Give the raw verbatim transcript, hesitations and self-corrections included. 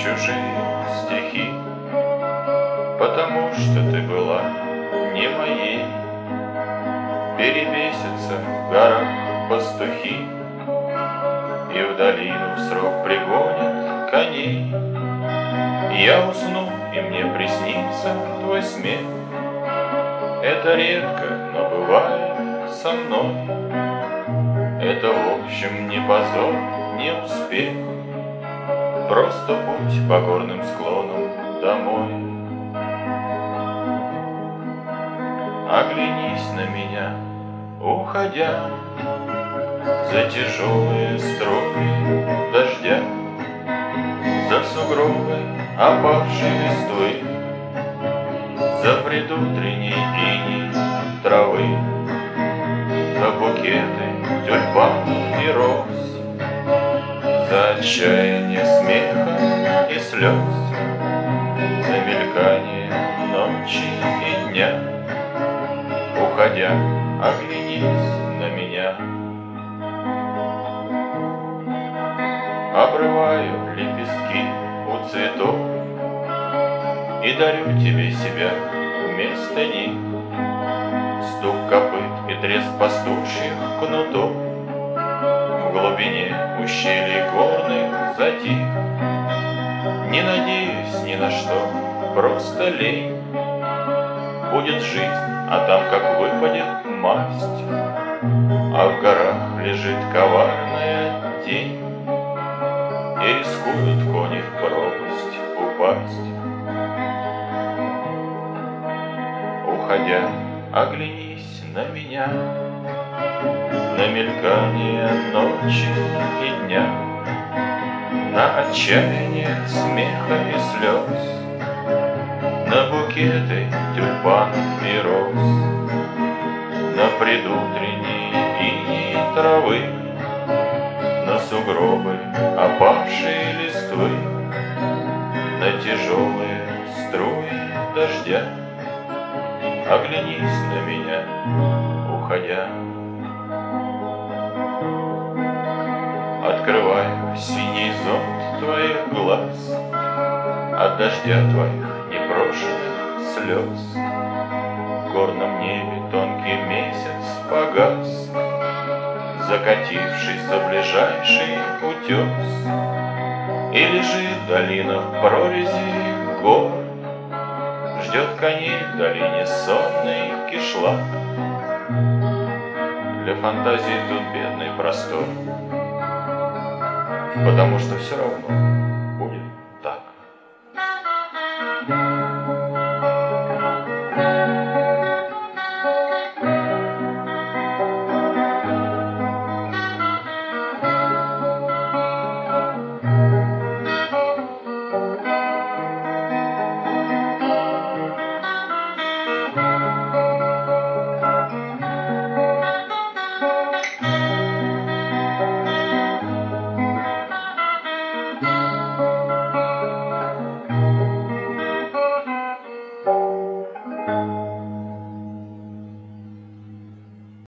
чужие стихи, потому что ты была не моей. Перебесятся в горах пастухи, и в долину в срок пригонят коней. Я усну, и мне приснится твой смех. Это редко, но бывает со мной. Это, в общем, не позор, не успех, просто путь по горным склонам домой. Оглянись на меня, уходя, за тяжелые струи дождя, за сугробы опавшей листвы, за предутренний иней травы, за букеты тюльпанов и роз, за отчаяние смеха и слез, за мелькание ночи и дня. Уходя, оглянись на меня. Обрываю лепестки у цветов и дарю тебе себя вместо них. Стук копыт и треск пастушьих кнутов в глубине ущелий горных затих. Не надеюсь ни на что, просто лень. Будет жизнь, а там как выпадет масть, а в горах лежит коварная тень, и рискуют кони в пропасть упасть. Уходя, оглянись на меня, на мелькание ночи и дня, на отчаяние смеха и слез, на букеты тюльпанов и роз, на предутренние иней травы, на сугробы опавшие листвы, на тяжелые струи дождя. Оглянись на меня, уходя. Открываю синий зонт твоих глаз от дождя твоих непрошенных слез. В горном небе тонкий месяц погас, закатившись за ближайший утес, и лежит долина в прорези гор, ждет коней в долине сонный кишлак. Для фантазии тут бедный простор, потому что все равно